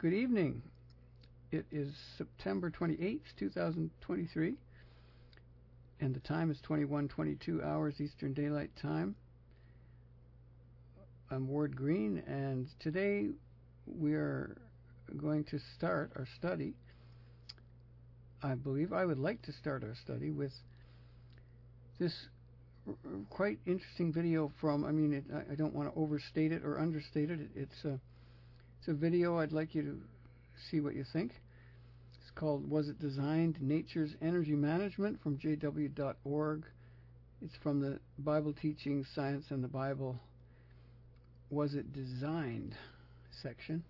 Good evening. It is September 28th, 2023, and the time is 21:22 hours Eastern Daylight Time. I'm Ward Green, and today we are going to start our study. I believe I would like to start our study with this quite interesting video from, I don't want to overstate it or understate it. It's a video. I'd like you to see what you think. It's called Was It Designed? Nature's Energy Management from jw.org. It's from the Bible Teaching, Science and the Bible, Was It Designed section.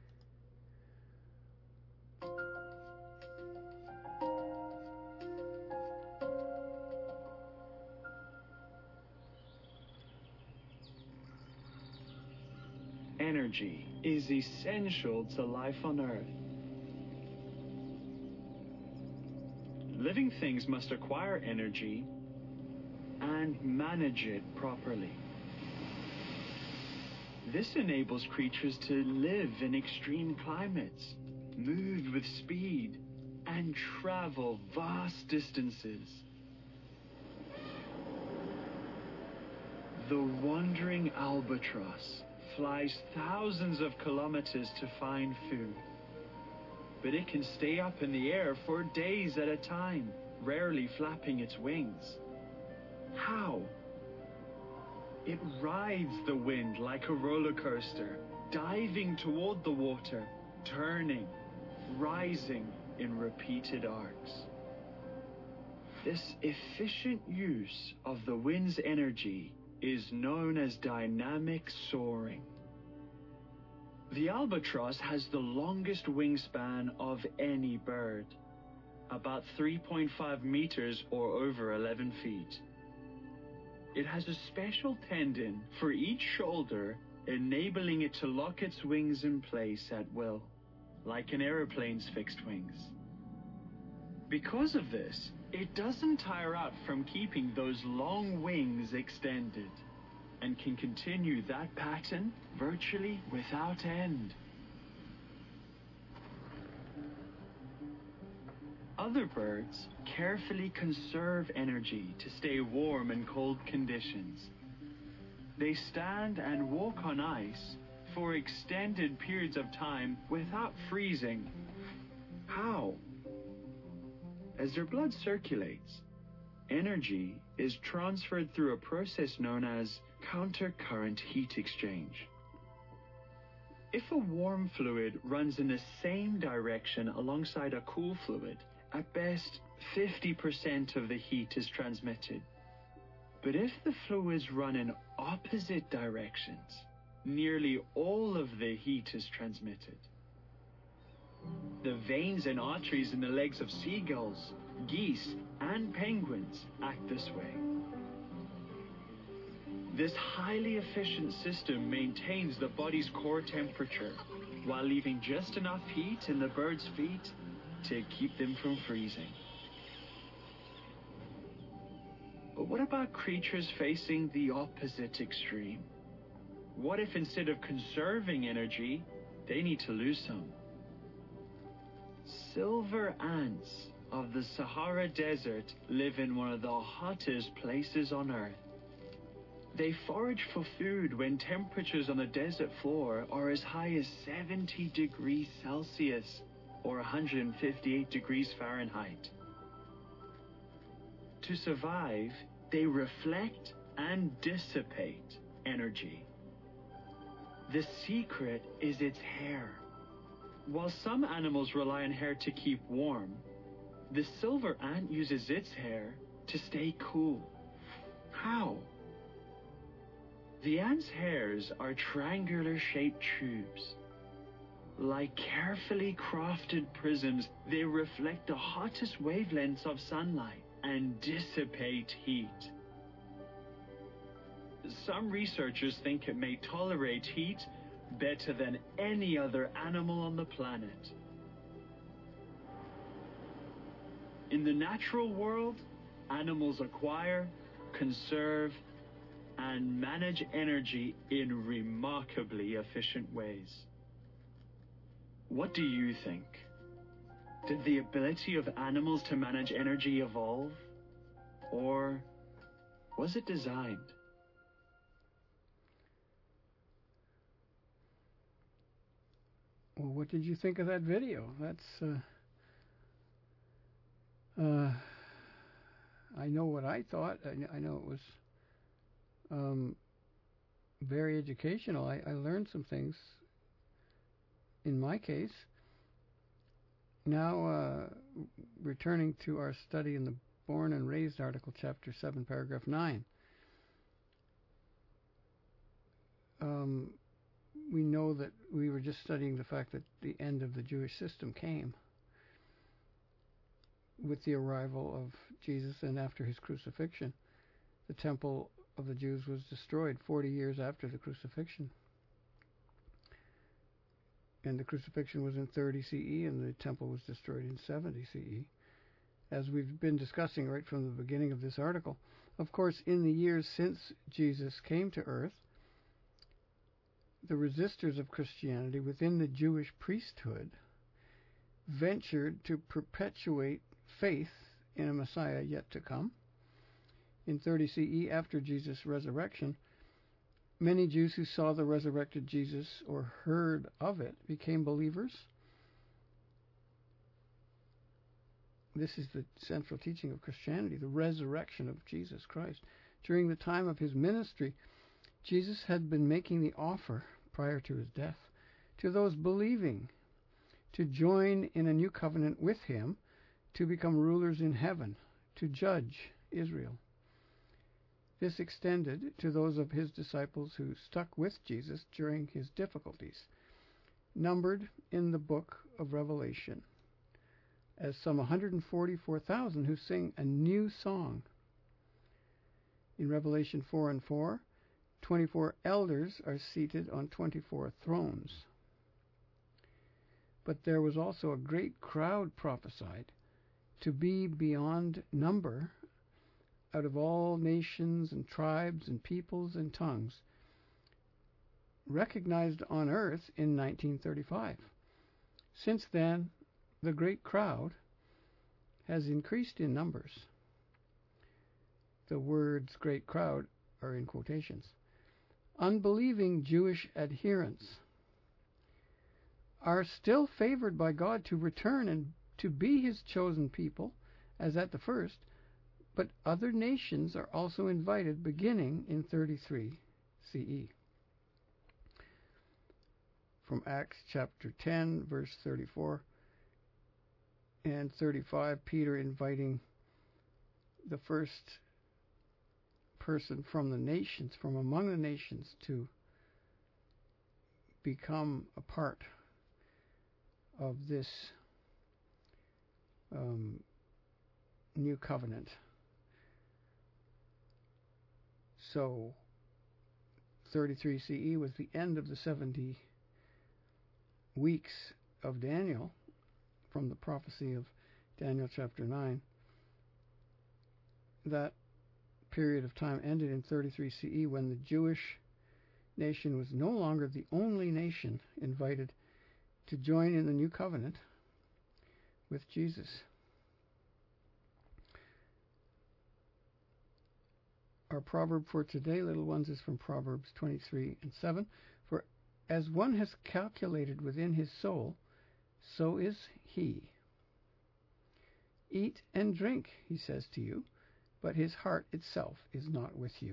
Energy is essential to life on Earth. Living things must acquire energy and manage it properly. This enables creatures to live in extreme climates, move with speed, and travel vast distances. The wandering albatross flies thousands of kilometers to find food. But it can stay up in the air for days at a time, rarely flapping its wings. How? It rides the wind like a roller coaster, diving toward the water, turning, rising in repeated arcs. This efficient use of the wind's energy is known as dynamic soaring. The albatross has the longest wingspan of any bird, about 3.5 meters or over 11 feet. It has a special tendon for each shoulder, enabling it to lock its wings in place at will, like an airplane's fixed wings. Because of this, it doesn't tire out from keeping those long wings extended, and can continue that pattern virtually without end. Other birds carefully conserve energy to stay warm in cold conditions. They stand and walk on ice for extended periods of time without freezing. How? As their blood circulates, energy is transferred through a process known as countercurrent heat exchange. If a warm fluid runs in the same direction alongside a cool fluid, at best 50% of the heat is transmitted. But if the fluids run in opposite directions, nearly all of the heat is transmitted. The veins and arteries in the legs of seagulls, geese, and penguins act this way. This highly efficient system maintains the body's core temperature while leaving just enough heat in the birds' feet to keep them from freezing. But what about creatures facing the opposite extreme? What if instead of conserving energy, they need to lose some? Silver ants of the Sahara Desert live in one of the hottest places on Earth. They forage for food when temperatures on the desert floor are as high as 70 degrees Celsius or 158 degrees Fahrenheit. To survive, they reflect and dissipate energy. The secret is its hair. While some animals rely on hair to keep warm, the silver ant uses its hair to stay cool. How? The ant's hairs are triangular-shaped tubes. Like carefully crafted prisms, they reflect the hottest wavelengths of sunlight and dissipate heat. Some researchers think it may tolerate heat better than any other animal on the planet. In the natural world, animals acquire, conserve, and manage energy in remarkably efficient ways. What do you think? Did the ability of animals to manage energy evolve? Or was it designed? Well, what did you think of that video? That's, I know what I thought. I know it was very educational. I learned some things in my case. Now, returning to our study in the Born and Raised article, chapter 7, paragraph 9. We know that we were just studying the fact that the end of the Jewish system came with the arrival of Jesus, and after his crucifixion. The temple of the Jews was destroyed 40 years after the crucifixion. And the crucifixion was in 30 CE, and the temple was destroyed in 70 CE, as we've been discussing right from the beginning of this article. Of course, in the years since Jesus came to earth, the resistors of Christianity within the Jewish priesthood ventured to perpetuate faith in a Messiah yet to come. In 30 CE, after Jesus' resurrection, many Jews who saw the resurrected Jesus or heard of it became believers. This is the central teaching of Christianity, the resurrection of Jesus Christ. During the time of his ministry, Jesus had been making the offer prior to his death to those believing to join in a new covenant with him, to become rulers in heaven, to judge Israel. This extended to those of his disciples who stuck with Jesus during his difficulties, numbered in the book of Revelation as some 144,000 who sing a new song. In Revelation 4 and 4, 24 elders are seated on 24 thrones. But there was also a great crowd prophesied to be beyond number, out of all nations and tribes and peoples and tongues, recognized on earth in 1935. Since then, the great crowd has increased in numbers. The words great crowd are in quotations. Unbelieving Jewish adherents are still favored by God to return and to be his chosen people, as at the first, but other nations are also invited beginning in 33 CE. From Acts chapter 10, verse 34 and 35, Peter inviting the first person from the nations, from among the nations, to become a part of this new covenant. So 33 CE was the end of the 70 weeks of Daniel, from the prophecy of Daniel chapter 9. That period of time ended in 33 CE, when the Jewish nation was no longer the only nation invited to join in the new covenant with Jesus. Our proverb for today, little ones, is from Proverbs 23 and 7. For as one has calculated within his soul, so is he. Eat and drink, he says to you, but his heart itself is not with you.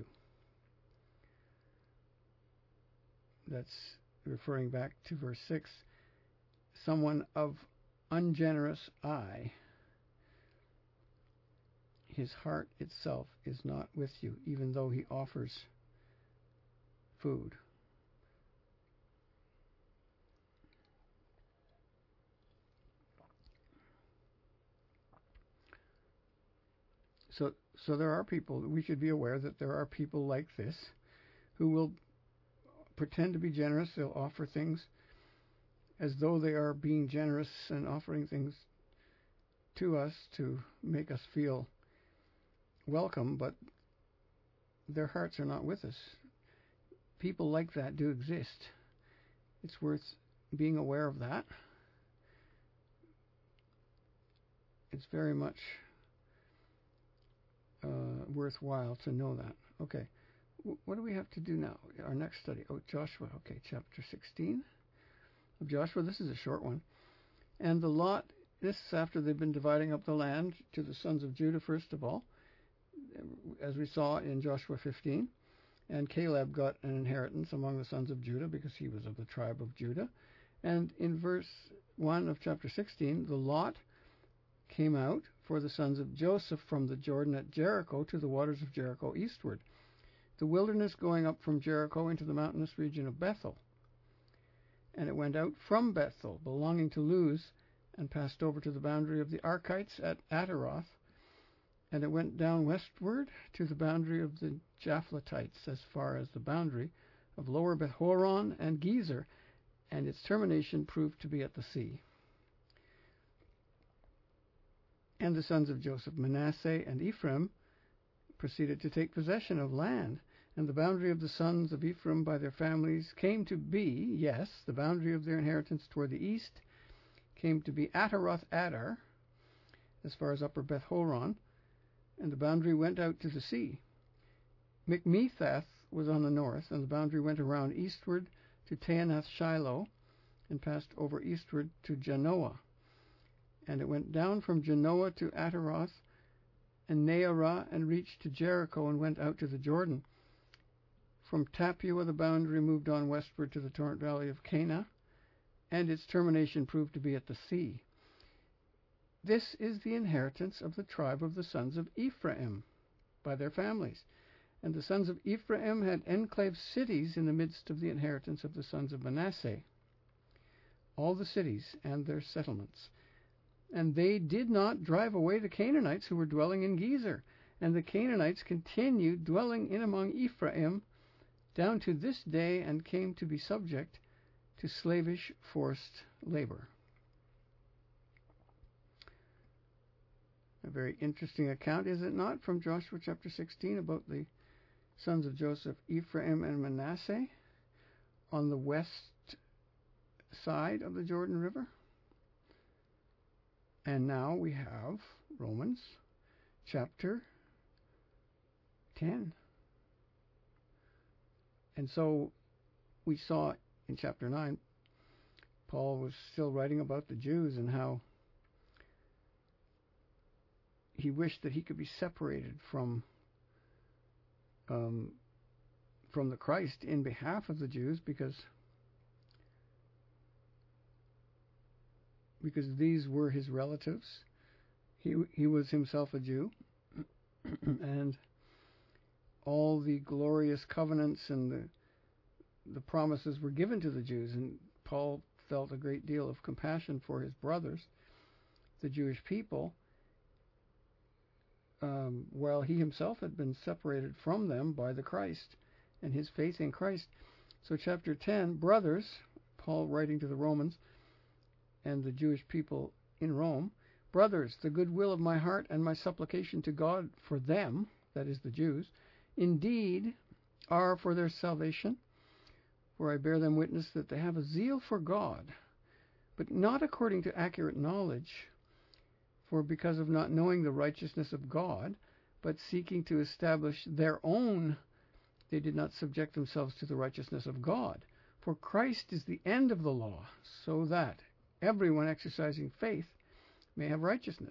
That's referring back to verse 6. Someone of ungenerous eye, his heart itself is not with you, even though he offers food. So there are people, we should be aware that there are people like this who will pretend to be generous. They'll offer things as though they are being generous and offering things to us to make us feel welcome, but their hearts are not with us. People like that do exist. It's worth being aware of that it's very much worthwhile to know that. Okay, what do we have to do now? Our next study. Oh, Joshua. Okay, chapter 16 of Joshua. This is a short one. And the lot, this is after they've been dividing up the land to the sons of Judah, first of all, as we saw in Joshua 15. And Caleb got an inheritance among the sons of Judah because he was of the tribe of Judah. And in verse 1 of chapter 16, the lot came out for the sons of Joseph from the Jordan at Jericho to the waters of Jericho eastward, the wilderness going up from Jericho into the mountainous region of Bethel. And it went out from Bethel, belonging to Luz, and passed over to the boundary of the Archites at Ataroth. And it went down westward to the boundary of the Japhletites, as far as the boundary of Lower Beth-horon and Gezer, and its termination proved to be at the sea. And the sons of Joseph, Manasseh and Ephraim, proceeded to take possession of land. And the boundary of the sons of Ephraim by their families came to be, yes, the boundary of their inheritance toward the east came to be Ataroth Adar, as far as Upper Beth-horon, and the boundary went out to the sea. Mikmethath was on the north, and the boundary went around eastward to Taanath Shiloh, and passed over eastward to Janoah. And it went down from Janoah to Ataroth and Naarah, and reached to Jericho, and went out to the Jordan. From Tappuah the boundary moved on westward to the torrent valley of Cana, and its termination proved to be at the sea. This is the inheritance of the tribe of the sons of Ephraim by their families. And the sons of Ephraim had enclave cities in the midst of the inheritance of the sons of Manasseh, all the cities and their settlements. And they did not drive away the Canaanites who were dwelling in Gezer. And the Canaanites continued dwelling in among Ephraim down to this day, and came to be subject to slavish forced labor. A very interesting account, is it not, from Joshua chapter 16 about the sons of Joseph, Ephraim and Manasseh on the west side of the Jordan River? And now we have Romans chapter 10. And so we saw in chapter 9, Paul was still writing about the Jews and how he wished that he could be separated from the Christ in behalf of the Jews, because these were his relatives. He was himself a Jew, and all the glorious covenants and the promises were given to the Jews, and Paul felt a great deal of compassion for his brothers, the Jewish people, while he himself had been separated from them by the Christ and his faith in Christ. So chapter 10, brothers, Paul writing to the Romans and the Jewish people in Rome, brothers, the goodwill of my heart and my supplication to God for them, that is the Jews, indeed are for their salvation, for I bear them witness that they have a zeal for God, but not according to accurate knowledge, for because of not knowing the righteousness of God, but seeking to establish their own, they did not subject themselves to the righteousness of God. For Christ is the end of the law, so that everyone exercising faith may have righteousness.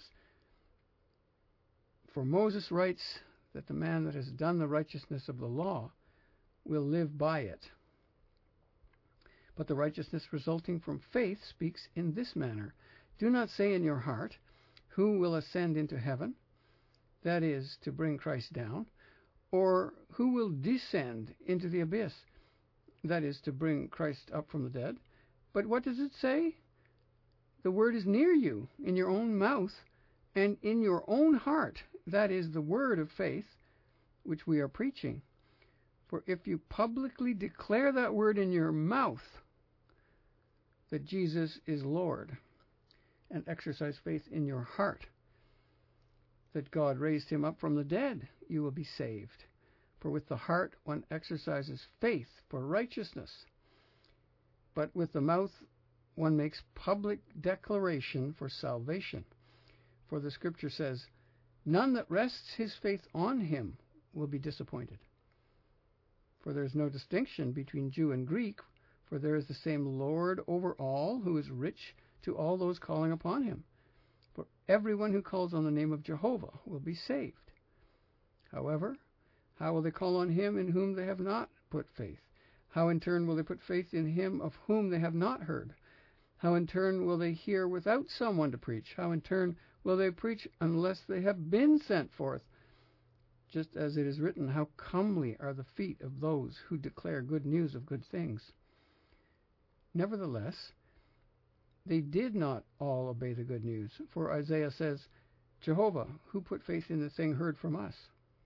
For Moses writes that the man that has done the righteousness of the law will live by it. But the righteousness resulting from faith speaks in this manner: do not say in your heart, who will ascend into heaven, that is, to bring Christ down, or who will descend into the abyss, that is, to bring Christ up from the dead. But what does it say? The word is near you, in your own mouth and in your own heart, that is, the word of faith which we are preaching. For if you publicly declare that word in your mouth, that Jesus is Lord, and exercise faith in your heart that God raised him up from the dead, you will be saved. For with the heart one exercises faith for righteousness, but with the mouth one makes public declaration for salvation. For the scripture says, none that rests his faith on him will be disappointed. For there is no distinction between Jew and Greek, for there is the same Lord over all, who is rich to all those calling upon him. For everyone who calls on the name of Jehovah will be saved. However, how will they call on him in whom they have not put faith? How in turn will they put faith in him of whom they have not heard? How in turn will they hear without someone to preach? How in turn will they preach unless they have been sent forth? Just as it is written, how comely are the feet of those who declare good news of good things. Nevertheless, they did not all obey the good news. For Isaiah says, Jehovah, who put faith in the thing heard from us?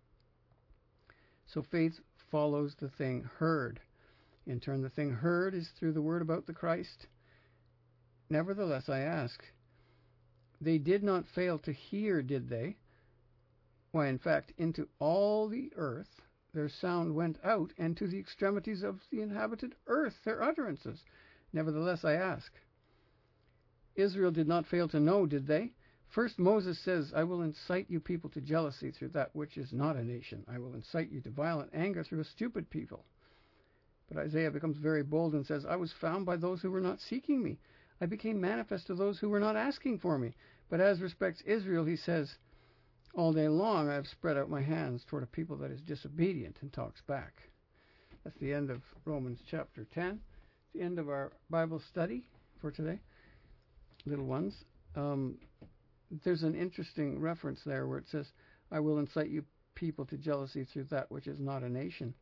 So faith follows the thing heard. In turn, the thing heard is through the word about the Christ. Nevertheless, I ask, they did not fail to hear, did they? Why, in fact, into all the earth their sound went out, and to the extremities of the inhabited earth their utterances. Nevertheless, I ask, Israel did not fail to know, did they? First Moses says, I will incite you people to jealousy through that which is not a nation. I will incite you to violent anger through a stupid people. But Isaiah becomes very bold and says, I was found by those who were not seeking me. I became manifest to those who were not asking for me. But as respects Israel, he says, all day long I have spread out my hands toward a people that is disobedient and talks back. That's the end of Romans chapter 10. The end of our Bible study for today. Little ones. There's an interesting reference there where it says, I will incite you people to jealousy through that which is not a nation.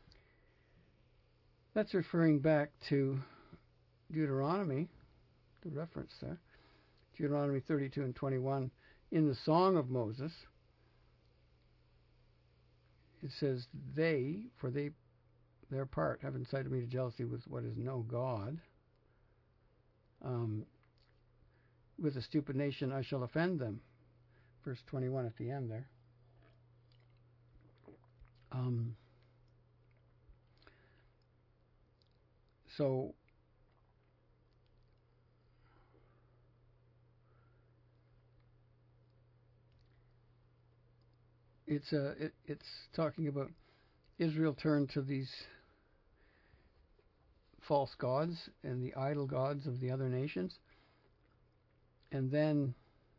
That's referring back to Deuteronomy, the reference there. Deuteronomy 32 and 21. In the Song of Moses, it says, their part, have incited me to jealousy with what is no God. With a stupid nation I shall offend them. Verse 21 at the end there. So it's talking about Israel turned to these false gods and the idol gods of the other nations. And then,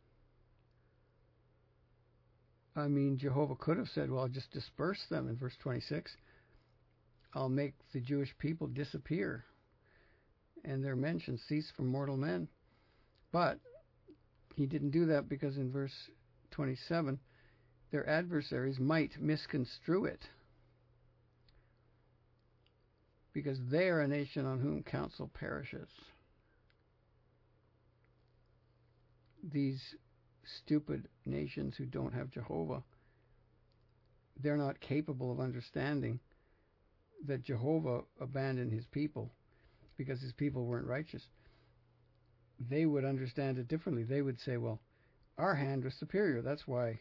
Jehovah could have said, well, I'll just disperse them in verse 26. I'll make the Jewish people disappear and their mention cease from mortal men. But he didn't do that because in verse 27, their adversaries might misconstrue it, because they are a nation on whom counsel perishes. These stupid nations who don't have Jehovah, they're not capable of understanding that Jehovah abandoned his people because his people weren't righteous. They would understand it differently. They would say, well, our hand was superior. That's why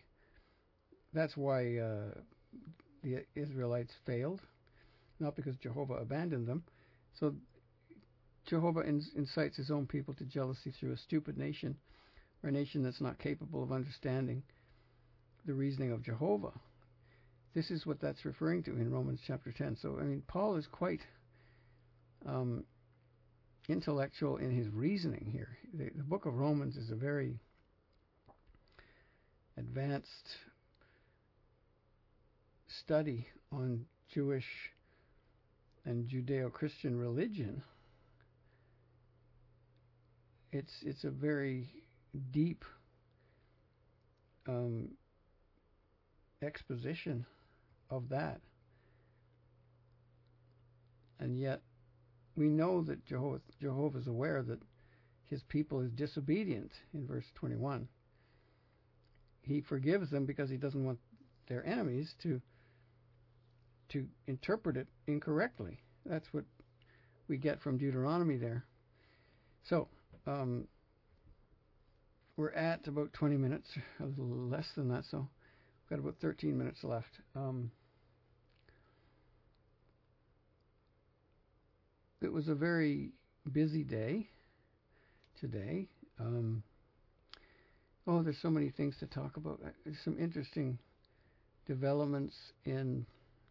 the Israelites failed, not because Jehovah abandoned them. So Jehovah incites his own people to jealousy through a stupid nation, or a nation that's not capable of understanding the reasoning of Jehovah. This is what that's referring to in Romans chapter 10. So, Paul is quite intellectual in his reasoning here. The book of Romans is a very advanced study on Jewish and Judeo-Christian religion. It's a very deep exposition of that. And yet we know that Jehovah is aware that his people is disobedient in verse 21. He forgives them because he doesn't want their enemies to interpret it incorrectly. That's what we get from Deuteronomy there. So, we're at about 20 minutes, a little less than that, so we've got about 13 minutes left. It was a very busy day today. Oh, there's so many things to talk about. There's some interesting developments in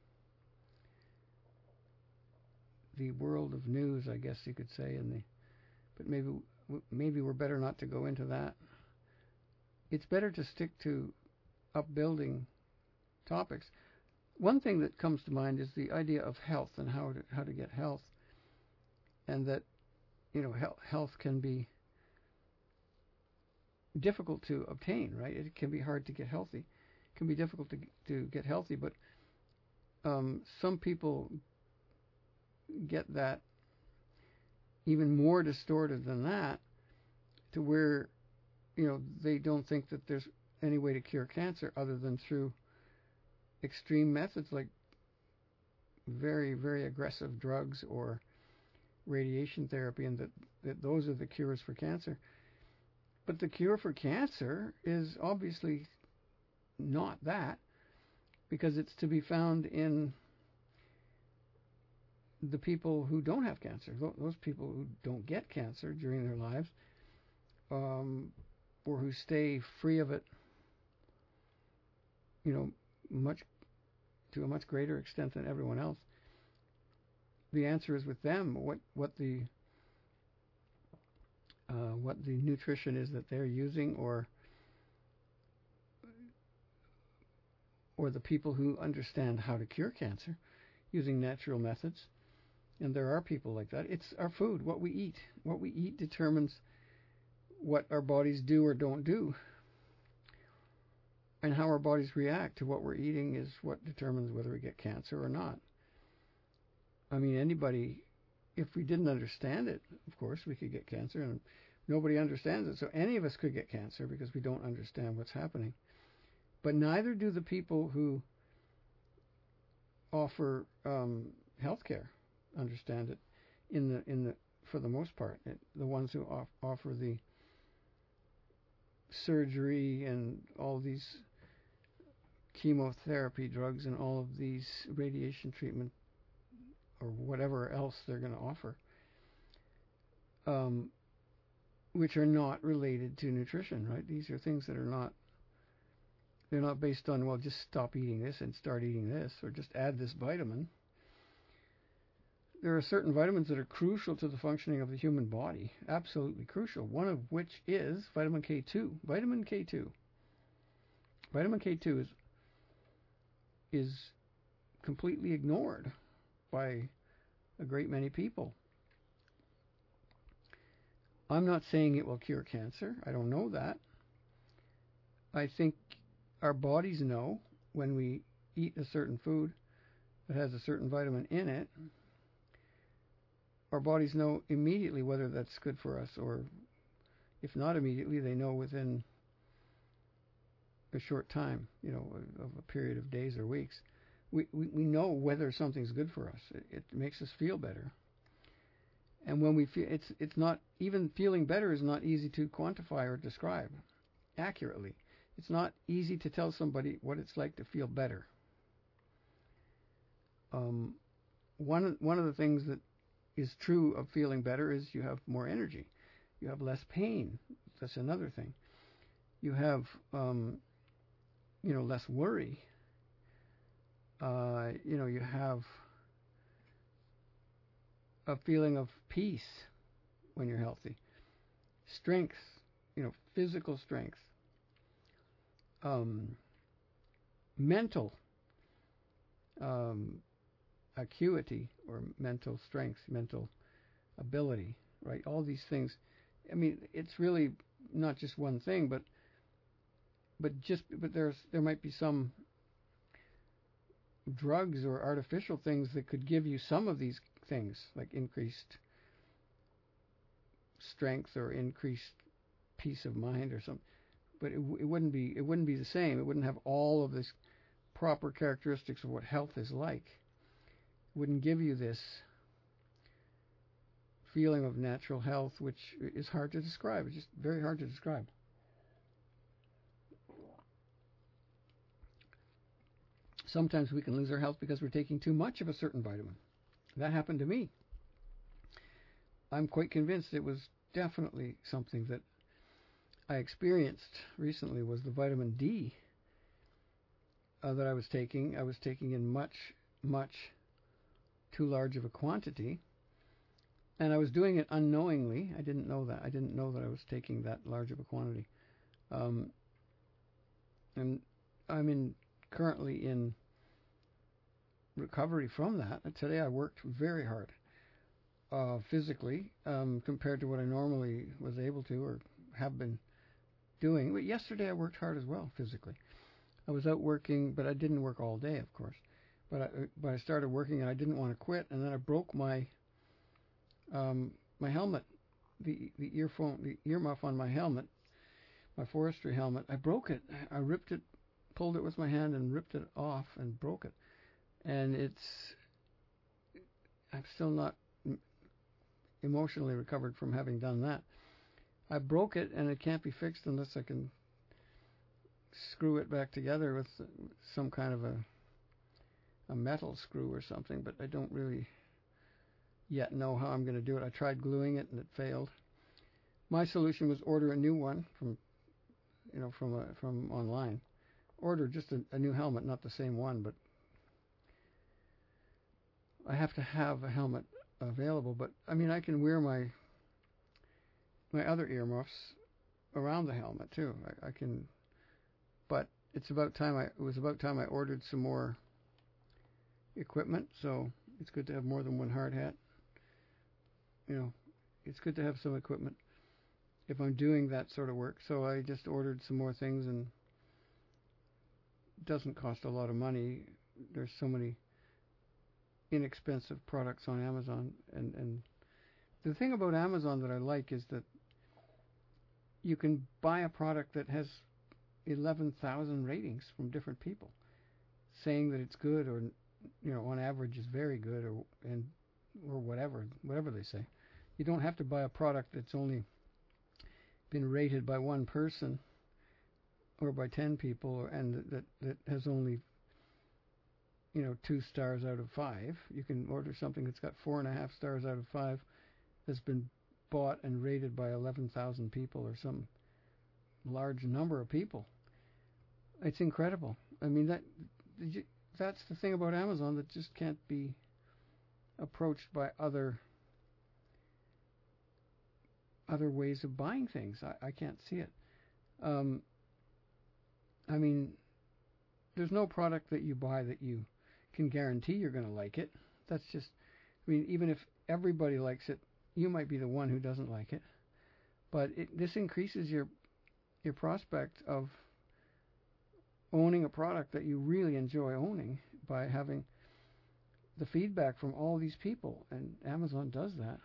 the world of news, I guess you could say, but maybe we're better not to go into that. It's better to stick to upbuilding topics. One thing that comes to mind is the idea of health and how to get health, and that health can be difficult to obtain, right? It can be hard to get healthy. It can be difficult to get healthy, but some people get that even more distorted than that, to where they don't think that there's any way to cure cancer other than through extreme methods like very, very aggressive drugs or radiation therapy, and that those are the cures for cancer. But the cure for cancer is obviously not that, because it's to be found in the people who don't have cancer, those people who don't get cancer during their lives, or who stay free of it, much to a much greater extent than everyone else. The answer is with them. What the nutrition is that they're using, or the people who understand how to cure cancer using natural methods. And there are people like that. It's our food, what we eat. What we eat determines what our bodies do or don't do. And how our bodies react to what we're eating is what determines whether we get cancer or not. I mean, anybody, if we didn't understand it, of course, we could get cancer, and nobody understands it. So any of us could get cancer because we don't understand what's happening. But neither do the people who offer healthcare understand it for the most part. The ones who offer the surgery and all these chemotherapy drugs and all of these radiation treatment or whatever else they're going to offer, which are not related to nutrition, right? These are things that are they're not based on, well, just stop eating this and start eating this, or just add this vitamin. There are certain vitamins that are crucial to the functioning of the human body, absolutely crucial, one of which is vitamin K2. Vitamin K2. Vitamin K2 is completely ignored by a great many people. I'm not saying it will cure cancer. I don't know that. I think our bodies know when we eat a certain food that has a certain vitamin in it. Our bodies know immediately whether that's good for us, or if not immediately, they know within a short time, of a period of days or weeks. We know whether something's good for us. It makes us feel better. And when we feel, it's not, even feeling better is not easy to quantify or describe accurately. It's not easy to tell somebody what it's like to feel better. One of the things that is true of feeling better is you have more energy. You have less pain. That's another thing. You have, less worry. You have a feeling of peace when you're healthy. Strength, physical strength. Mental acuity, or mental strength, mental ability, right? All these things. I mean, it's really not just one thing, but there might be some drugs or artificial things that could give you some of these things, like increased strength or increased peace of mind or something. But it wouldn't be the same. It wouldn't have all of this proper characteristics of what health is like. It wouldn't give you this feeling of natural health, which is hard to describe. It's just very hard to describe. Sometimes we can lose our health because we're taking too much of a certain vitamin. That happened to me. I'm quite convinced it was definitely something that I experienced recently was the vitamin D that I was taking. I was taking in much, much too large of a quantity, and I was doing it unknowingly. I didn't know that. I didn't know that I was taking that large of a quantity. And I'm currently in recovery from that. Today I worked very hard physically compared to what I normally was able to or have been doing. But yesterday I worked hard as well physically. I was out working, but I didn't work all day, of course. But I started working and I didn't want to quit, and then I broke my my helmet, the earmuff on my helmet, my forestry helmet. I broke it. I ripped it, pulled it with my hand and ripped it off and broke it. And I'm still not emotionally recovered from having done that. I broke it, and it can't be fixed unless I can screw it back together with some kind of a metal screw or something, but I don't really yet know how I'm going to do it. I tried gluing it and it failed. My solution was order a new one from online. Order just a new helmet, not the same one, but I have to have a helmet available. But I mean, I can wear my other earmuffs around the helmet too. I can, but it was about time I ordered some more equipment. So it's good to have more than one hard hat. It's good to have some equipment if I'm doing that sort of work. So I just ordered some more things, and it doesn't cost a lot of money. There's so many inexpensive products on Amazon, and the thing about Amazon that I like is that you can buy a product that has 11,000 ratings from different people saying that it's good, or on average is very good, or whatever they say. You don't have to buy a product that's only been rated by one person or by 10 people, and that has only 2 stars out of 5. You can order something that's got 4.5 stars out of 5, that's been bought and rated by 11,000 people or some large number of people. It's incredible. I mean, that's the thing about Amazon that just can't be approached by other ways of buying things. I can't see it. I mean, there's no product that you buy that you can guarantee you're going to like it. That's just, even if everybody likes it, you might be the one who doesn't like it. But this increases your prospect of owning a product that you really enjoy owning by having the feedback from all these people, and Amazon does that.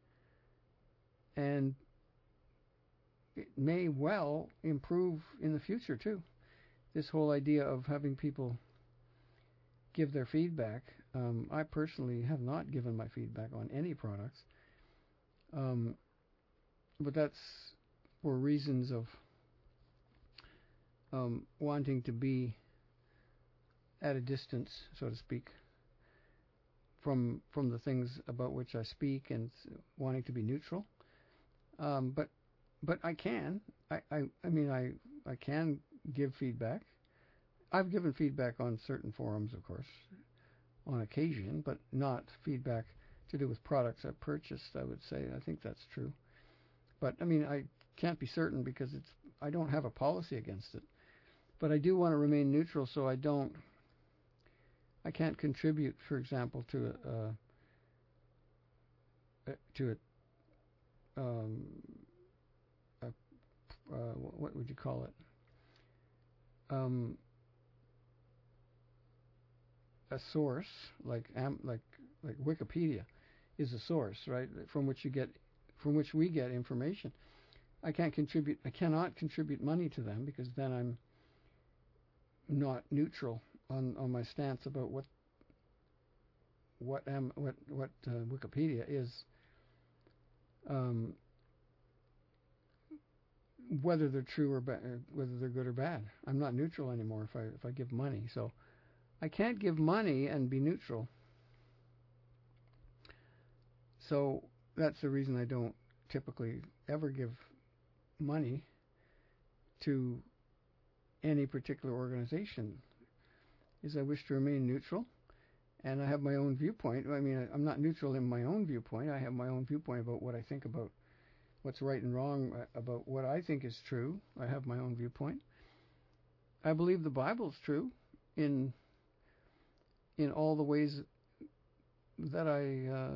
And it may well improve in the future too. This whole idea of having people give their feedback. I personally have not given my feedback on any products, but that's for reasons of wanting to be at a distance, so to speak, from the things about which I speak, and wanting to be neutral. But I can. I can give feedback. I've given feedback on certain forums, of course, on occasion, but not feedback to do with products I've purchased, I would say. I think that's true. But, I can't be certain because I don't have a policy against it. But I do want to remain neutral, so I can't contribute, for example, to what would you call it? A source like Wikipedia is a source, right, from which we get information. I cannot contribute money to them, because then I'm not neutral on my stance about what Wikipedia is. Whether they're true or whether they're good or bad. I'm not neutral anymore if I give money. So I can't give money and be neutral. So that's the reason I don't typically ever give money to any particular organization is I wish to remain neutral, and I have my own viewpoint. I mean, I'm not neutral in my own viewpoint. I have my own viewpoint about what I think about what's right and wrong, about what I think is true. I have my own viewpoint. I believe the Bible's true in all the ways that I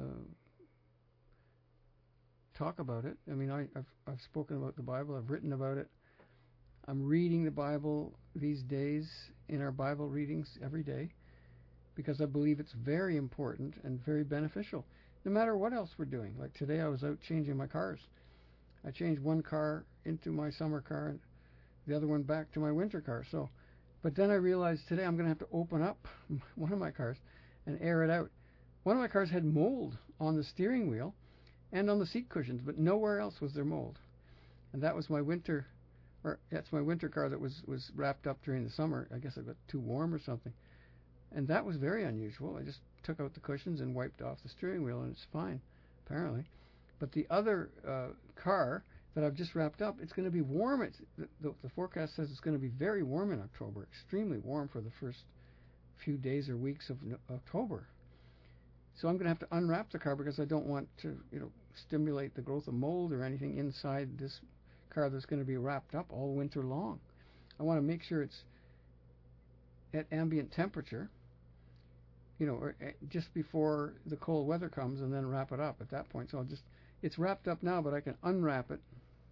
talk about it. I mean, I've spoken about the Bible. I've written about it. I'm reading the Bible these days in our Bible readings every day because I believe it's very important and very beneficial, no matter what else we're doing. Like today, I was out changing my cars. I changed one car into my summer car and the other one back to my winter car. But then I realized today I'm going to have to open up one of my cars and air it out. One of my cars had mold on the steering wheel and on the seat cushions, but nowhere else was there mold. And that was my winter, that's my winter car that was wrapped up during the summer. I guess it got too warm or something. And that was very unusual. I just took out the cushions and wiped off the steering wheel, and it's fine, apparently. But the other car that I've just wrapped up, it's going to be warm. The forecast says it's going to be very warm in October, extremely warm for the first few days or weeks of October. So I'm going to have to unwrap the car because I don't want to, stimulate the growth of mold or anything inside this car that's going to be wrapped up all winter long. I want to make sure it's at ambient temperature, or just before the cold weather comes, and then wrap it up at that point. So it's wrapped up now, but I can unwrap it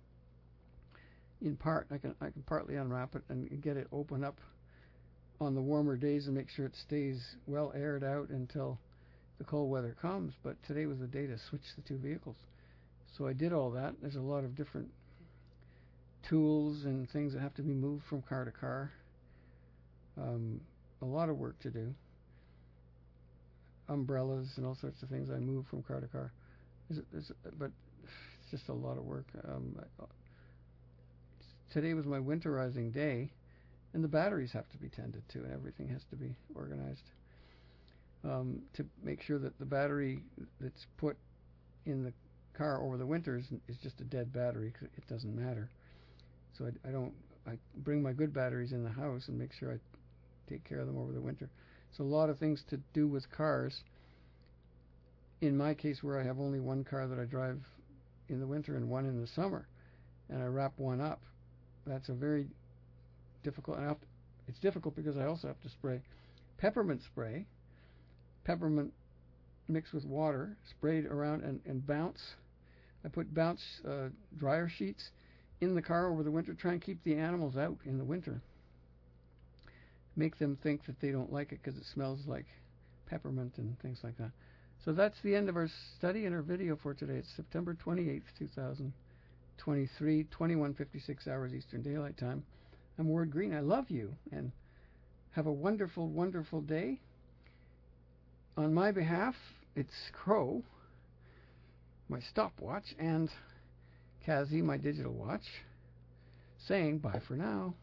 in part. I can partly unwrap it and get it open up on the warmer days and make sure it stays well aired out until the cold weather comes. But today was the day to switch the two vehicles. So I did all that. There's a lot of different tools and things that have to be moved from car to car. A lot of work to do. Umbrellas and all sorts of things I move from car to car. But it's just a lot of work. Today was my winterizing day, and the batteries have to be tended to, and everything has to be organized to make sure that the battery that's put in the car over the winter is just a dead battery. It doesn't matter. So I bring my good batteries in the house and make sure I take care of them over the winter. So a lot of things to do with cars. In my case, where I have only one car that I drive in the winter and one in the summer, and I wrap one up, that's a very difficult. It's difficult because I also have to spray peppermint spray, peppermint mixed with water, sprayed around and bounce. I put bounce dryer sheets in the car over the winter, try and keep the animals out in the winter. Make them think that they don't like it because it smells like peppermint and things like that. So that's the end of our study and our video for today. It's September 28th, 2023, 21:56 hours Eastern Daylight Time. I'm Ward Green. I love you, and have a wonderful, wonderful day. On my behalf, it's Crow, my stopwatch, and Kazi, my digital watch, saying bye for now.